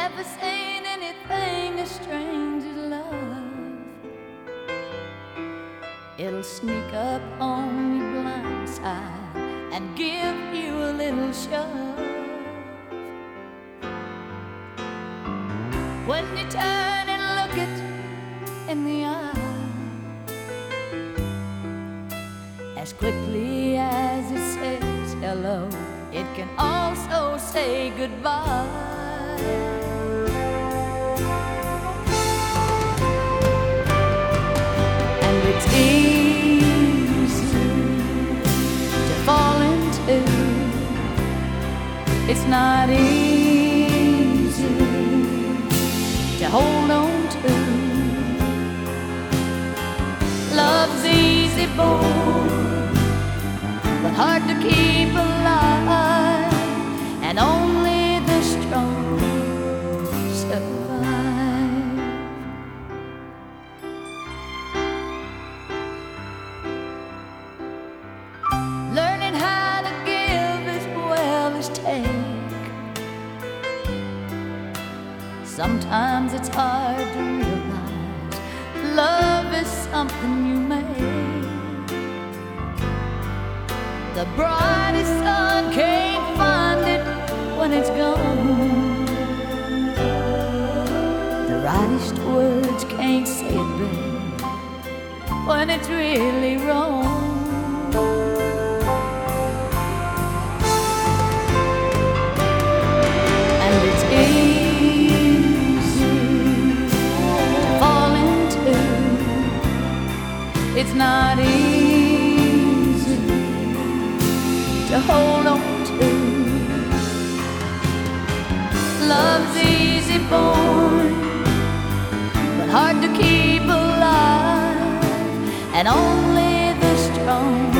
never seen anything as strange as love. It'll sneak up on your blind side and give you a little shove. When you turn and look it in the eye, as quickly as it says hello, it can also say goodbye. And it's easy to fall into. It's not easy to hold on to. Love's easy, boy, but hard to keep alive, and only the strong survive. Learning how to give as well as take. Sometimes it's hard to realize love is something you make. The brightest sun can't find it when it's gone. The rightest words can't say it, babe, when it's really wrong. And it's easy to fall into. It's not easy to hold on to. Love's easy, boy, but hard to keep alive, and only the strong